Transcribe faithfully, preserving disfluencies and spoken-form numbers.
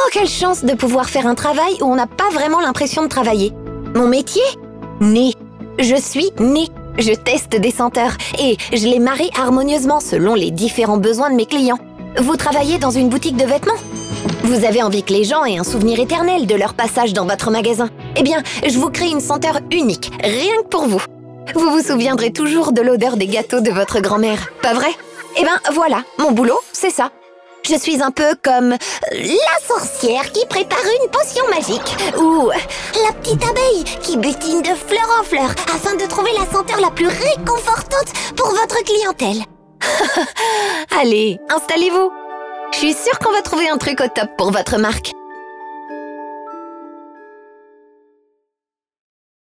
Oh, quelle chance de pouvoir faire un travail où on n'a pas vraiment l'impression de travailler. Mon métier ? Nez. Je suis nez. Je teste des senteurs et je les marie harmonieusement selon les différents besoins de mes clients. Vous travaillez dans une boutique de vêtements ? Vous avez envie que les gens aient un souvenir éternel de leur passage dans votre magasin. Eh bien, je vous crée une senteur unique, rien que pour vous. Vous vous souviendrez toujours de l'odeur des gâteaux de votre grand-mère, pas vrai ? Eh ben voilà, mon boulot, c'est ça. Je suis un peu comme la sorcière qui prépare une potion magique ou la petite abeille qui butine de fleur en fleur afin de trouver la senteur la plus réconfortante pour votre clientèle. Allez, installez-vous. Je suis sûre qu'on va trouver un truc au top pour votre marque.